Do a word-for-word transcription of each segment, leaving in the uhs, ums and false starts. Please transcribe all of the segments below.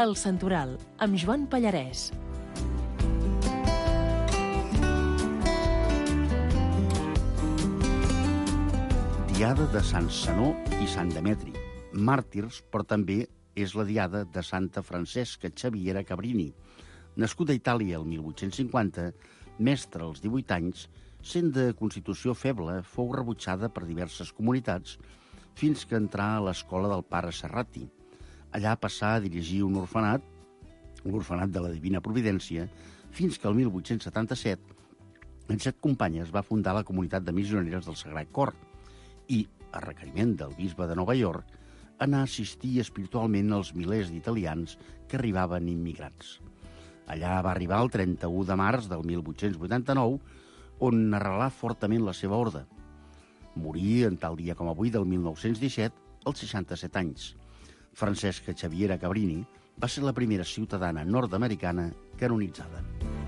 El Santoral, amb Joan Pallarès. Diada de Sant Zenó i Sant Demetri, màrtirs, però també és la diada de Santa Francesca Xaviera Cabrini. Nascuda a Itàlia el mil vuit-cents cinquanta, mestra als divuit anys, sent de constitució feble, fou rebutjada per diverses comunitats fins que entrà a l'escola del pare Serrati. Allà passà a dirigir un orfenat, l'Orfenat de la Divina Providència, fins que el mil vuit-cents setanta-set, en set companyes, va fundar la comunitat de missioneres del Sagrat Cor i, a requeriment del bisbe de Nova York, anar a assistir espiritualment als milers d'italians que arribaven immigrats. Allà va arribar el trenta-u de març del mil vuit-cents vuitanta-nou, on arrelà fortament la seva orde. Morí en tal dia com avui del mil nou-cents disset, als seixanta-set anys. Francesca Xaviera Cabrini va ser la primera ciutadana nord-americana canonitzada.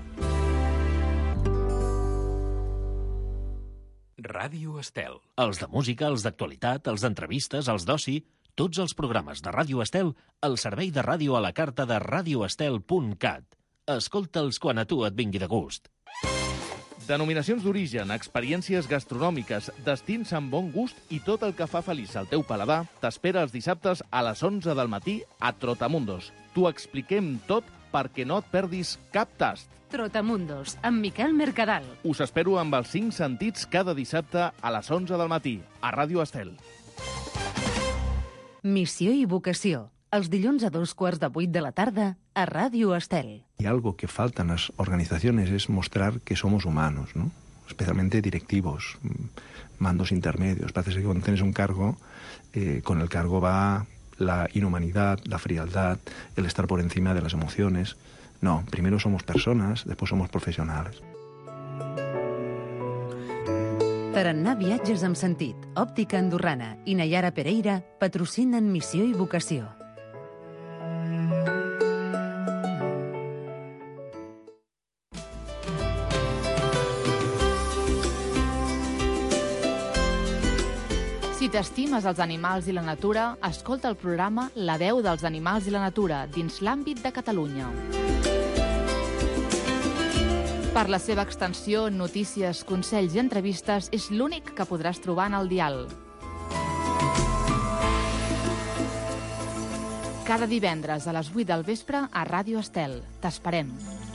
Ràdio Estel. Els de música, els d'actualitat, els d'entrevistes, els d'oci, tots els programes de Ràdio Estel al servei de ràdio a la carta de radioestel punt cat. Escolta'ls quan a tu et vingui de gust. Denominacions d'origen, experiències gastronòmiques, destins amb bon gust i tot el que fa feliç al teu paladar t'espera els dissabtes a les onze del matí a Trotamundos. T'ho expliquem tot perquè no et perdis cap tast. Trotamundos, amb Miquel Mercadal. Us espero amb els cinc sentits cada dissabte a les onze del matí, a Ràdio Estel. Missió i vocació, els dilluns a dos quarts de vuit de la tarda, a Ràdio Estel. Y algo que falta en las organizaciones es mostrar que somos humanos, ¿no? Especialmente directivos, mandos intermedios. Parece que cuando tienes un cargo, eh, con el cargo va la inhumanidad, la frialdad, el estar por encima de las emociones. No, primero somos personas, después somos profesionales. Tarannà Viatges amb Sentit, Òptica Andorrana i Nayara Pereira patrocinen Missió i Vocació. Si t'estimes els animals i la natura, escolta el programa La veu dels animals i la natura dins l'àmbit de Catalunya. Per la seva extensió, notícies, consells i entrevistes, és l'únic que podràs trobar en el dial. Cada divendres a les vuit del vespre a Ràdio Estel. T'esperem.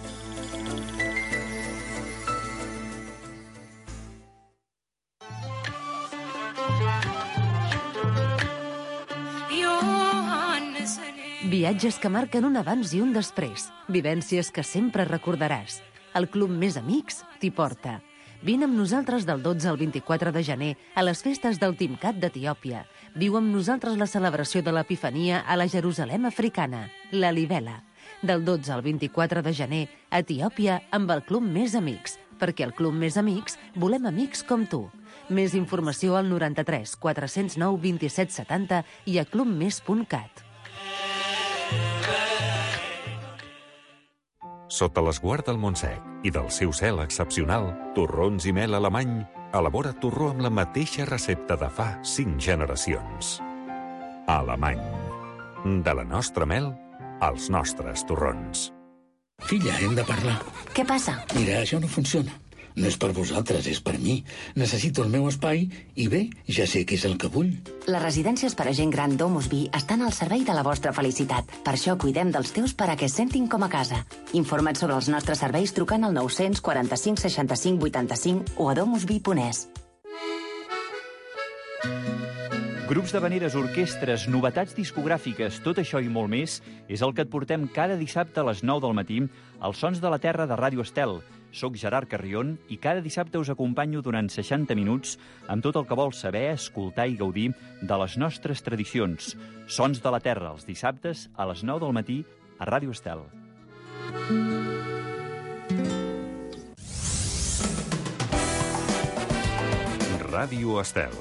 Viatges que marquen un abans i un després. Vivències que sempre recordaràs. El Club Més Amics t'hi porta. Vine amb nosaltres del dotze al vint-i-quatre de gener a les festes del Timcat d'Etiòpia. Viu amb nosaltres la celebració de l'Epifania a la Jerusalem africana, la Libela. Del dotze al vint-i-quatre de gener a Etiòpia amb el Club Més Amics, perquè al Club Més Amics volem amics com tu. Més informació al noranta-tres quatre-cents nou vint-i-set setanta i a clubmes punt cat. Sota l'esguard del Montsec i del seu cel excepcional, Torrons i Mel Alemany elabora torró amb la mateixa recepta de fa cinc generacions. Alemany. De la nostra mel als nostres torrons. Filla, hem de parlar. Què passa? Mira, això no funciona. No és per vosaltres, és per mi. Necessito el meu espai i bé, ja sé què és el que vull. Les residències per a gent gran Domus Vi estan al servei de la vostra felicitat. Per això cuidem dels teus per a que es sentin com a casa. Informa't sobre els nostres serveis trucant al nou-cents quaranta-cinc seixanta-cinc vuitanta-cinc o a domusvi punt es. Grups d'havaneres, orquestres, novetats discogràfiques, tot això i molt més és el que et portem cada dissabte a les nou del matí als Sons de la Terra de Ràdio Estel. Soc Gerard Carrion i cada dissabte us acompanyo durant seixanta minuts amb tot el que vols saber, escoltar i gaudir de les nostres tradicions. Sons de la Terra, els dissabtes a les nou del matí a Ràdio Estel. Ràdio Estel.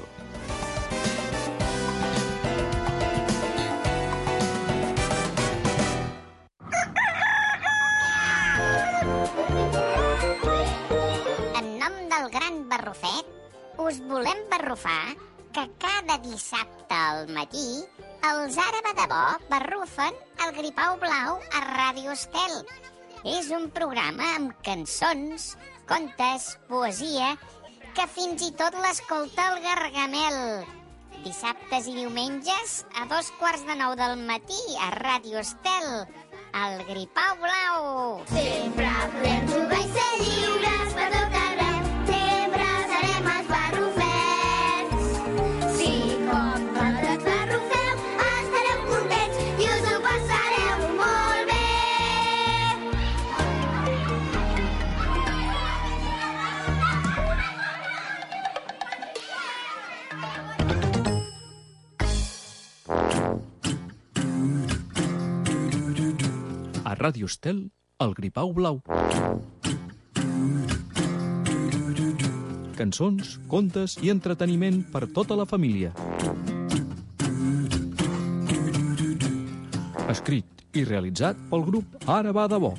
Barrufet, us volem barrufar que cada dissabte al matí els Ara va de bo barrufen el Gripau Blau a Ràdio Estel. És un programa amb cançons, contes, poesia, que fins i tot l'escolta el Gargamel. Dissabtes i diumenges a dos quarts de nou del matí a Ràdio Estel, el Gripau Blau. Sempre podem jugar i ser lliures per tot arreu. Sempre serem els barrufets. Si com vosaltres barrufeu, estareu contents i us ho passareu molt bé. A Ràdio Estel, el Gripau Blau. Cançons, contes i entreteniment per tota la família. Escrit i realitzat pel grup Ara va de bo.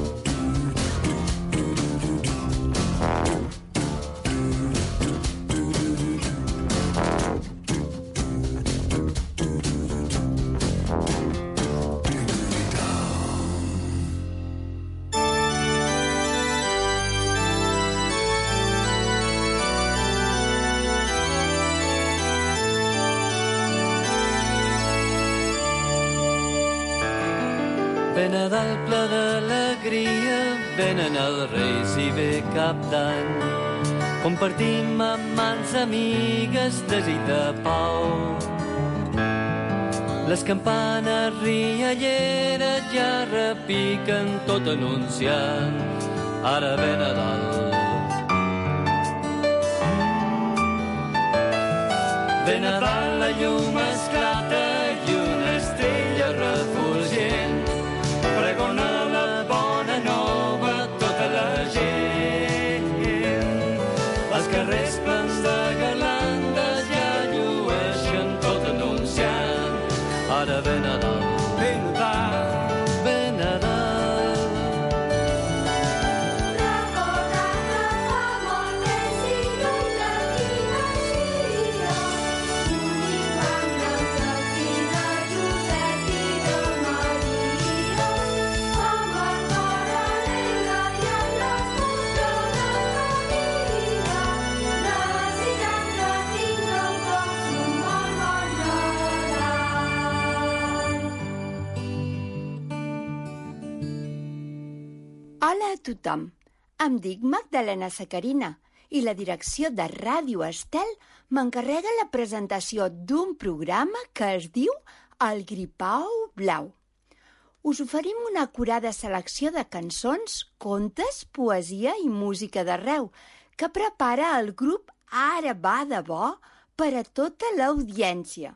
Ve Nadal ple d'alegria, venen els Reis i ve Cap d'Any. Compartim amb mans amigues desig de pau. Les campanes rialleres ja repiquen tot anunciant ara ve Nadal. Ve Nadal, la llum esclata i una estrella refulgent pregona la bona nova a tota la gent. Els carrers plens de garlandes ja llueixen tot anunciant ara ve Nadal, ve Nadal, ve Nadal. Recorda que fa molt temps i lluny d'aquí naixia un infant d'Antoni, de Josep i de Maria. Amb el cor alegre i amb l'esposa de Maria, desitjant que tingueu tots un bon bon Nadal. Hola a tothom, em dic Magdalena Sacarina i la direcció de Ràdio Estel m'encarrega la presentació d'un programa que es diu El Gripau Blau. Us oferim una acurada selecció de cançons, contes, poesia i música d'arreu que prepara el grup Ara va de bo per a tota l'audiència.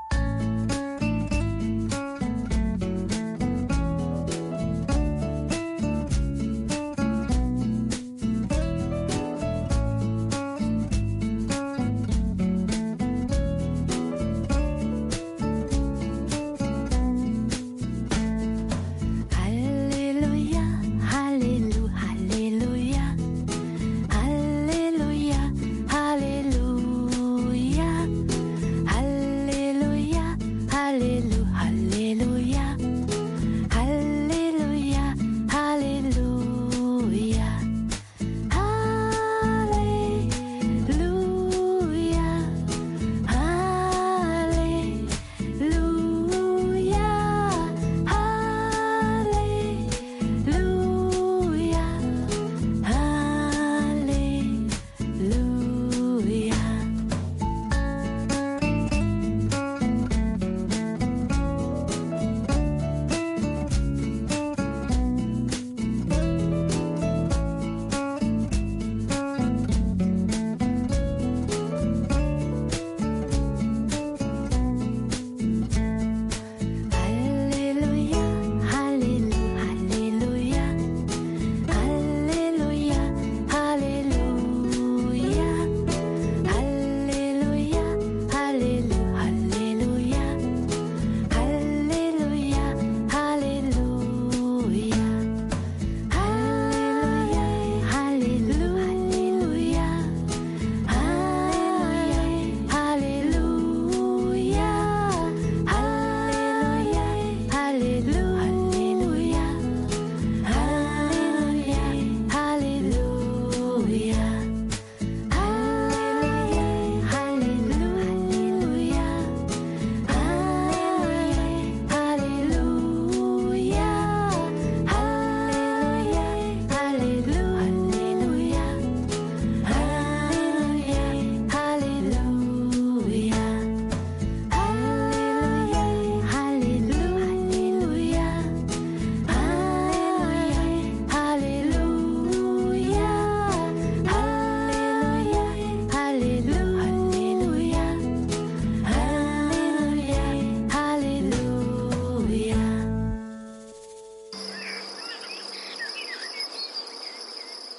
Halleluja, halleluja, halleluja. Halleluja, halleluja.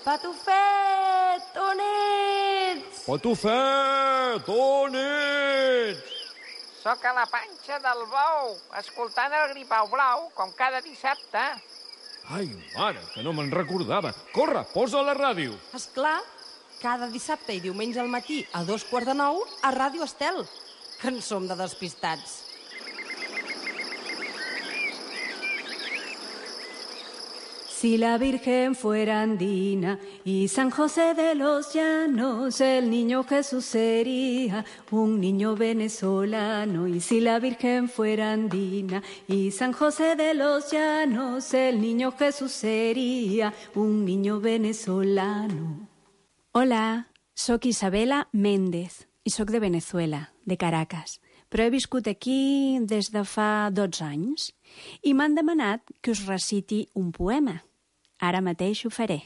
Patufet, on ets? Patufet, on ets? Soc a la panxa del bou, escoltant el Gripau Blau, com cada dissabte. Ai, mare, que no me'n recordava. Corre, posa la ràdio. Esclar, cada dissabte i diumenge al matí a dos quarts de nou a Ràdio Estel, que en som de despistats. Si la Virgen fuera andina y San José de los Llanos, el niño Jesús sería un niño venezolano. Y si la Virgen fuera andina y San José de los Llanos, el niño Jesús sería un niño venezolano. Hola, sóc Isabela Méndez i sóc de Venezuela, de Caracas, però he viscut aquí des de fa dotze anys i m'han demanat que us reciti un poema. Ara mateix ho faré.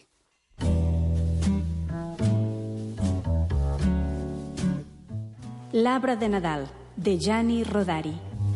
L'arbre de Nadal, de Gianni Rodari.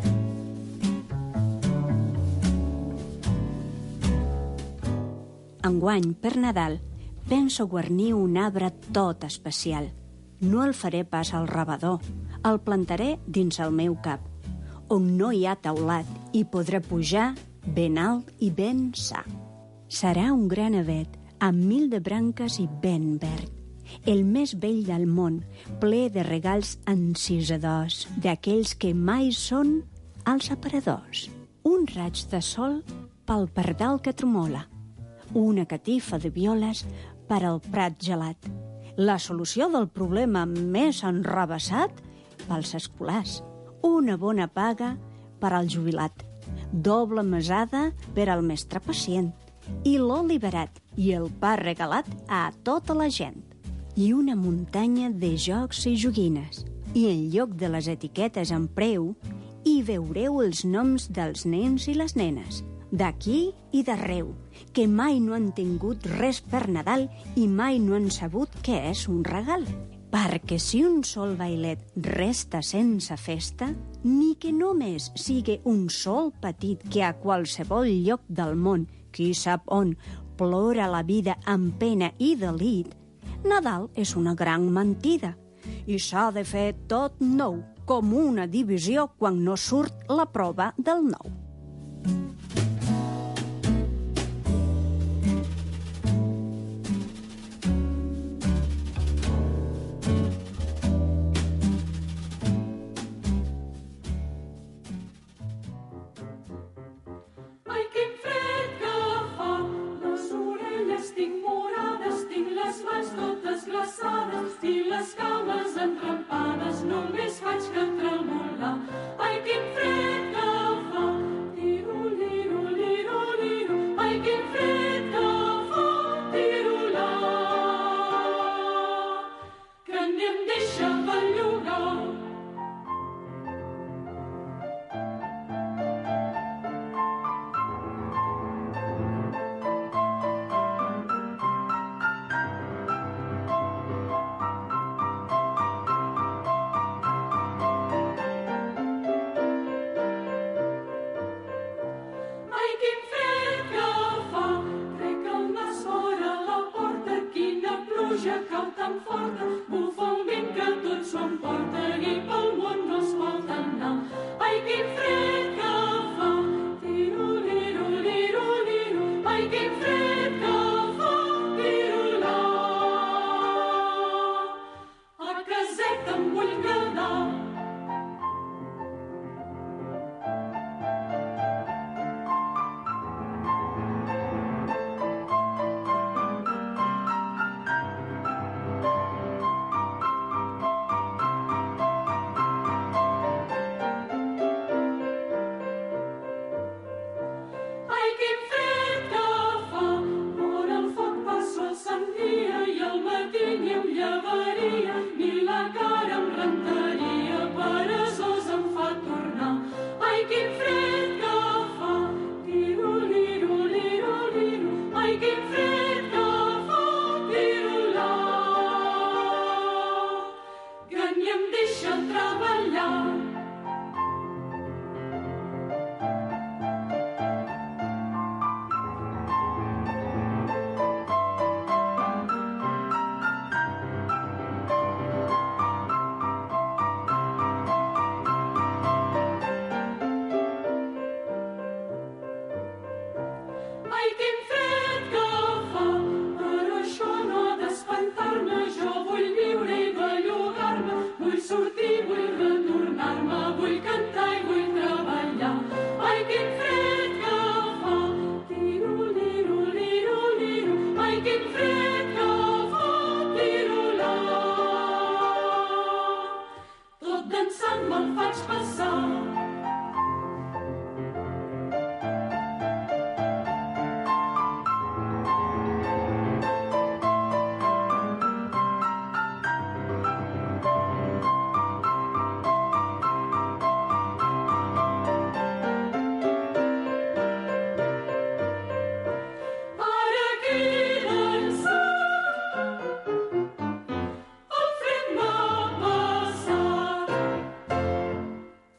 Enguany, per Nadal, penso guarnir un arbre tot especial. No el faré pas al rebedor, el plantaré dins el meu cap, on no hi ha teulat i podré pujar ben alt i ben sa. Serà un gran avet, amb mil de branques i ben verd, el més vell del món, ple de regals encisadors, d'aquells que mai són els aparadors. Un raig de sol pel pardal que tremola, una catifa de violes per al prat gelat, la solució del problema més enrevessat pels escolars, una bona paga per al jubilat, doble mesada per al mestre pacient, i l'oli barat i el pa regalat a tota la gent. I una muntanya de jocs i joguines. I en lloc de les etiquetes en preu, hi veureu els noms dels nens i les nenes, d'aquí i d'arreu, que mai no han tingut res per Nadal i mai no han sabut què és un regal. Perquè si un sol bailet resta sense festa, ni que només sigui un sol petit que a qualsevol lloc del món, qui sap on, plora la vida amb pena i delit, Nadal és una gran mentida i s'ha de fer tot nou, com una divisió quan no surt la prova del nou.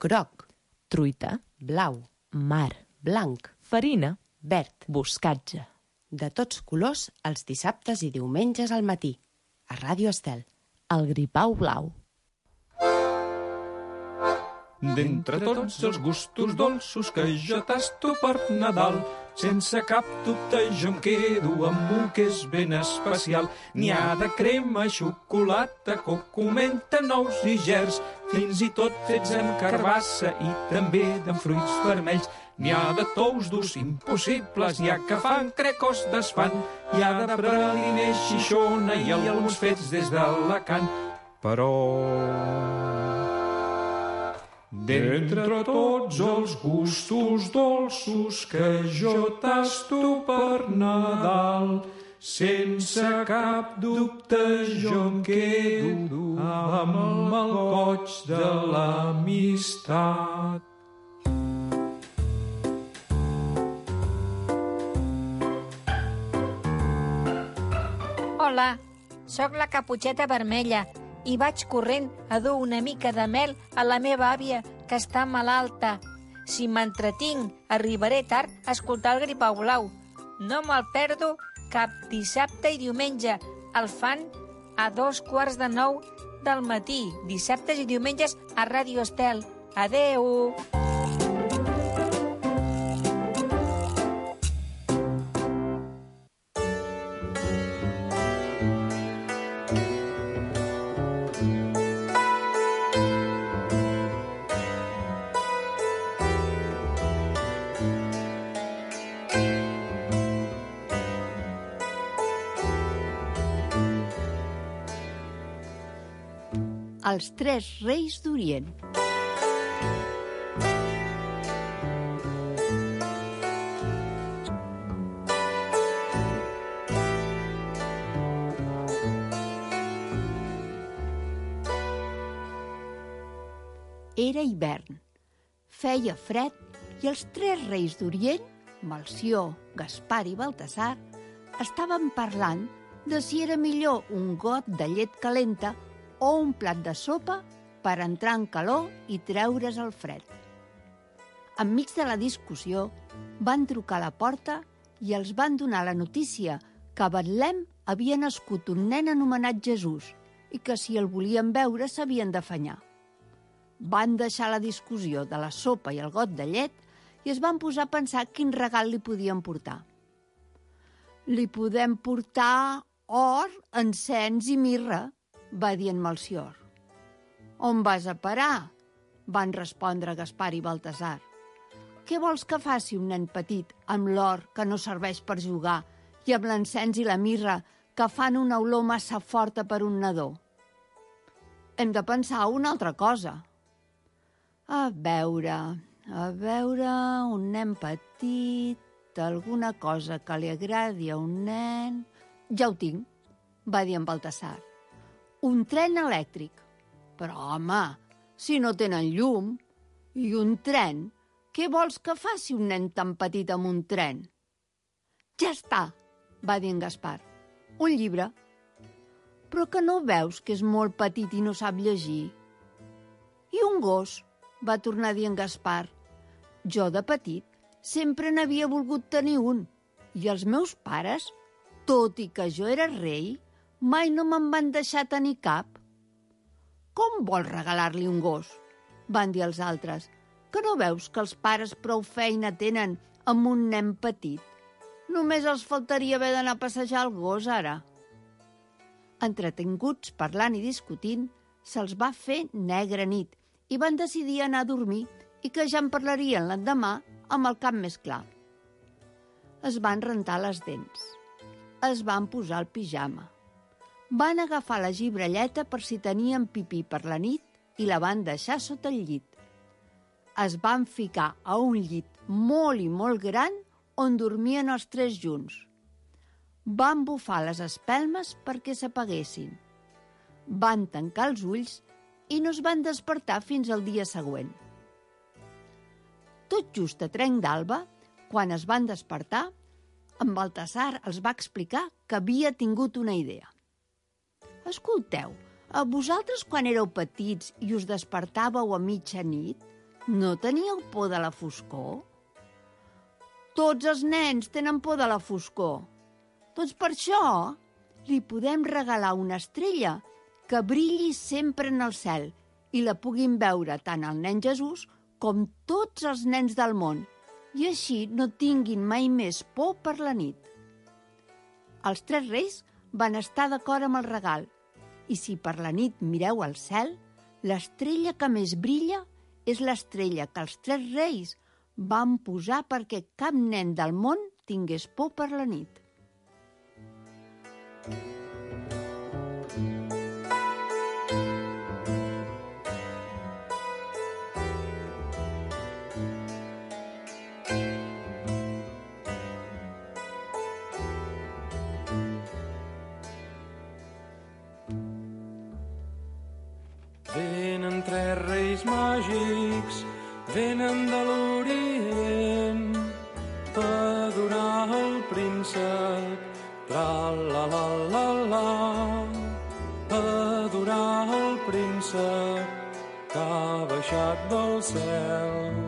groc, truita, blau, mar, blanc, farina, verd, boscatge. De tots colors, els dissabtes i diumenges al matí. A Ràdio Estel. El gripau blau. D'entre tots els gustos dolços que jo tasto per Nadal, sense cap dubte jo em quedo amb un que és ben especial. N'hi ha de crema, xocolata, coco, menta, nous i gerds, fins i tot fets amb carbassa i també d'en fruits vermells. N'hi ha de tous durs impossibles, n'hi ha que fan crecos desfan, hi ha de praliner, xixona i alguns fets des d'Alacant. Però d'entre tots els gustos dolços que jo tasto per Nadal, sense cap dubte jo em quedo amb el goig de l'amistat. Hola, sóc la Caputxeta Vermella i vaig corrent a dur una mica de mel a la meva àvia, que està malalta. Si m'entretinc, arribaré tard a escoltar el Gripau Blau. No me'l perdo cap dissabte i diumenge. El fan a dos quarts de nou del matí, dissabtes i diumenges a Ràdio Estel. Adeu! Els tres reis d'Orient. Era hivern. Feia fred i els tres reis d'Orient, Melcior, Gaspar i Baltasar, estaven parlant de si era millor un got de llet calenta o un plat de sopa per entrar en calor i treure's el fred. Enmig de la discussió, van trucar a la porta i els van donar la notícia que a Betlem havia nascut un nen anomenat Jesús i que si el volien veure s'havien d'afanyar. Van deixar la discussió de la sopa i el got de llet i es van posar a pensar quin regal li podien portar. «Li podem portar or, encens i mirra», va dir en Melcior. «On vas a parar?», van respondre Gaspar i Baltasar. «Què vols que faci un nen petit amb l'or que no serveix per jugar i amb l'encens i la mirra que fan una olor massa forta per un nadó? Hem de pensar una altra cosa. A veure, a veure, un nen petit, alguna cosa que li agradi a un nen...» «Ja ho tinc», va dir en Baltasar. «Un tren elèctric. Però, home, si no tenen llum, i un tren, què vols que faci un nen tan petit amb un tren?» «Ja està», va dir en Gaspar. «Un llibre». «Però que no veus que és molt petit i no sap llegir?» «I un gos», va tornar a dir en Gaspar. «Jo, de petit, sempre n'havia volgut tenir un, i els meus pares, tot i que jo era rei, mai no me'n van deixar tenir cap». «Com vols regalar-li un gos?», van dir els altres. «Que no veus que els pares prou feina tenen amb un nen petit? Només els faltaria haver d'anar a passejar el gos, ara». Entretinguts, parlant i discutint, se'ls va fer negra nit i van decidir anar a dormir i que ja en parlarien l'endemà amb el cap més clar. Es van rentar les dents. Es van posar el pijama. Van agafar la gibrelleta per si tenien pipí per la nit i la van deixar sota el llit. Es van ficar a un llit molt i molt gran on dormien els tres junts. Van bufar les espelmes perquè s'apaguessin. Van tancar els ulls i no es van despertar fins al dia següent. Tot just a trenc d'alba, quan es van despertar, en Baltasar els va explicar que havia tingut una idea. «Escolteu, a vosaltres quan éreu petits i us despertàveu a mitja nit, No teníeu por de la foscor? Tots els nens tenen por de la foscor. Doncs per això li podem regalar una estrella que brilli sempre en el cel i la puguin veure tant el nen Jesús com tots els nens del món, i així no tinguin mai més por per la nit. Els tres reis van estar d'acord amb el regal, i si per la nit mireu al cel, l'estrella que més brilla és l'estrella que els tres reis van posar perquè cap nen del món tingués por per la nit. Venen tres reis màgics, venen de l'Orient, a adorar el príncep, tra-la-la-la-la, a adorar el príncep que ha baixat del cel.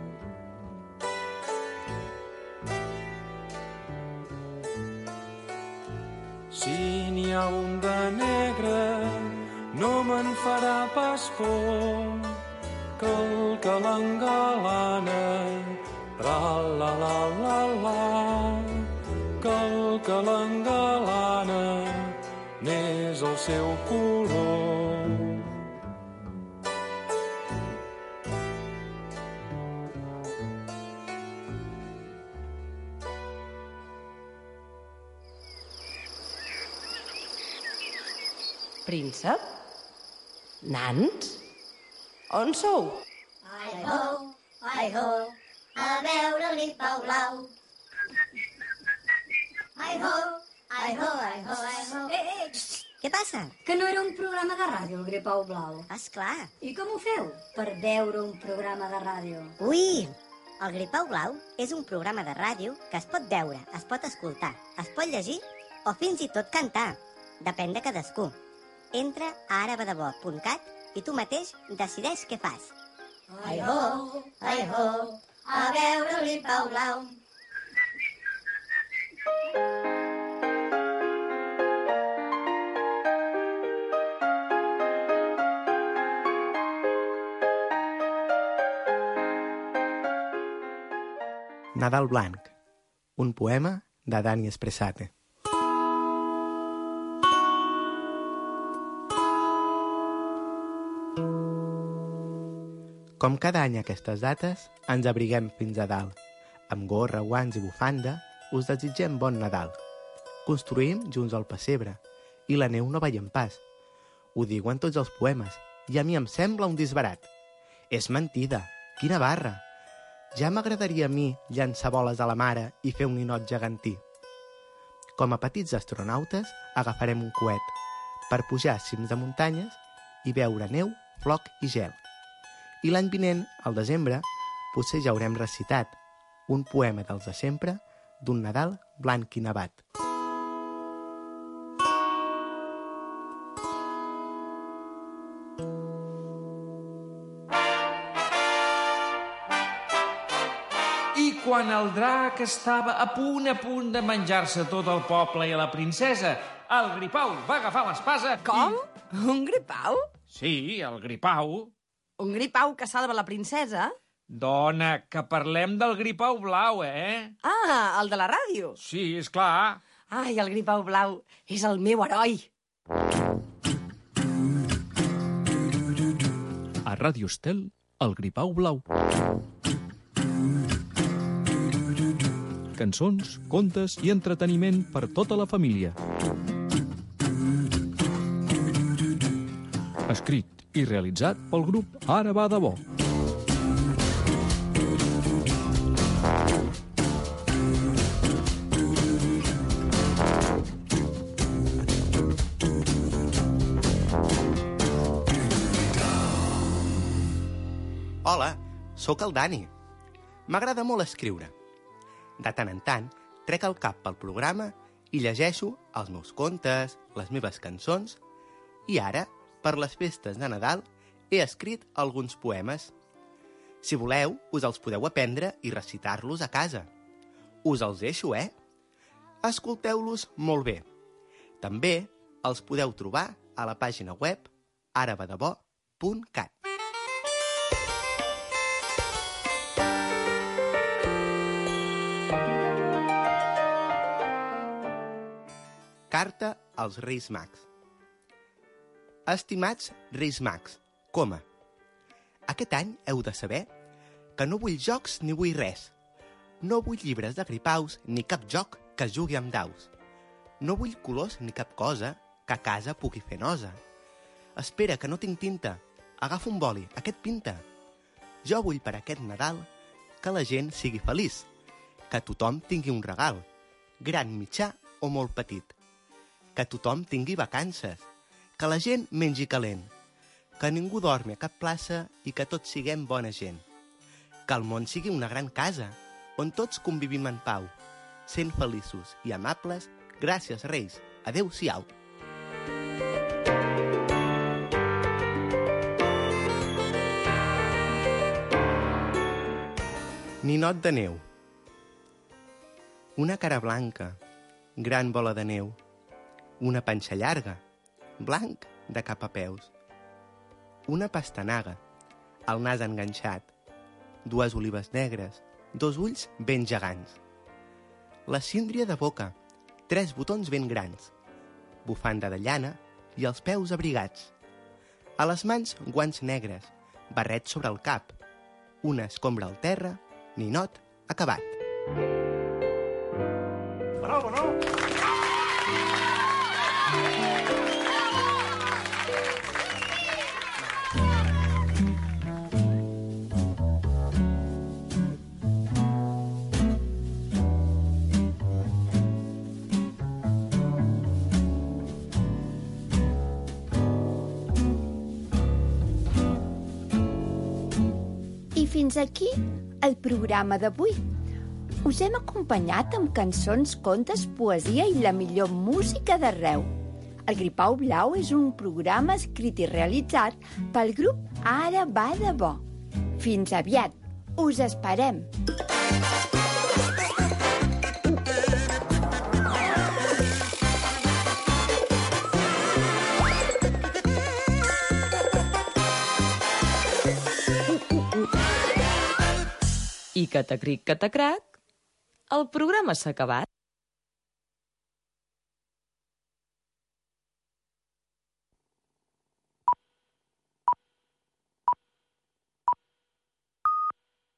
Si n'hi ha un de negre, no me'n farà pas por, que el que l'engalana, tra-la-la-la-la, que el que l'engalana n'és el seu color. Príncep? Nans? On sou? Ai ho, ai ho, a veure-li Pau Blau. Ai ho, ai ho, ai ho, ai ho. Eh, eh, què passa? Que no era un programa de ràdio, el Gripau Blau. Esclar. I com ho feu per veure un programa de ràdio? Ui! El Gripau Blau és un programa de ràdio que es pot veure, es pot escoltar, es pot llegir o fins i tot cantar. Depèn de cadascú. Entra a arabadebò punt cat i tu mateix decideix què fas. Ai ho, ai ho, a veure-li Pau Blau. Nadal blanc, un poema de Dani Espressate. Com cada any a aquestes dates, ens abriguem fins a dalt. Amb gorra, guants i bufanda, us desitgem bon Nadal. Construïm junts el pessebre, i la neu no veiem pas. Ho diuen tots els poemes, i a mi em sembla un disbarat. És mentida, quina barra! Ja m'agradaria a mi llançar boles a la mare i fer un ninot gegantí. Com a petits astronautes, agafarem un coet per pujar a cims de muntanyes i veure neu, floc i gel. I l'any vinent, al desembre, potser ja haurem recitat un poema dels de sempre d'un Nadal blanc i nevat. I quan el drac estava a punt a punt de menjar-se tot el poble i la princesa, el Gripau va agafar l'espasa... Com? I... Un gripau? Sí, el Gripau. Un gripau que salva la princesa? Dona, que parlem del Gripau Blau, eh? Ah, el de la ràdio? Sí, és clar. Ai, el Gripau Blau és el meu heroi. A Ràdio Estel, el Gripau Blau. Cançons, contes i entreteniment per tota la família. Escrit i realitzat pel grup Ara va de bo. Hola, sóc el Dani. M'agrada molt escriure. De tant en tant, trec el cap pel programa i llegeixo els meus contes, les meves cançons, i ara, per les festes de Nadal, he escrit alguns poemes. Si voleu, us els podeu aprendre i recitar-los a casa. Us els deixo, eh? Escolteu-los molt bé. També els podeu trobar a la pàgina web arabadebò punt cat. Carta als Reis Mags. Estimats Reis Mags, coma. Aquest any heu de saber que no vull jocs ni vull res. No vull llibres de gripaus ni cap joc que es jugui amb daus. No vull colors ni cap cosa que a casa pugui fer nosa. Espera, que no tinc tinta. Agafa un boli, aquest pinta. Jo vull per aquest Nadal que la gent sigui feliç, que tothom tingui un regal, gran, mitjà o molt petit. Que tothom tingui vacances, que la gent mengi calent, que ningú dormi a cap plaça i que tots siguem bona gent. Que el món sigui una gran casa, on tots convivim en pau, sent feliços i amables. Gràcies, Reis. Adéu-siau. Ninot de neu. Una cara blanca, gran bola de neu, una panxa llarga, blanc de cap a peus, una pastanaga, el nas enganxat, dues olives negres, dos ulls ben gegants, la síndria de boca, tres botons ben grans, bufanda de llana i els peus abrigats, a les mans guants negres, barret sobre el cap, una escombra al terra, ninot acabat. Bravo, no? I fins aquí el programa d'avui. Us hem acompanyat amb cançons, contes, poesia i la millor música d'arreu. El Gripau Blau és un programa escrit i realitzat pel grup Ara va de bo. Fins aviat. Us esperem. I catacric, catacrac, el programa s'ha acabat.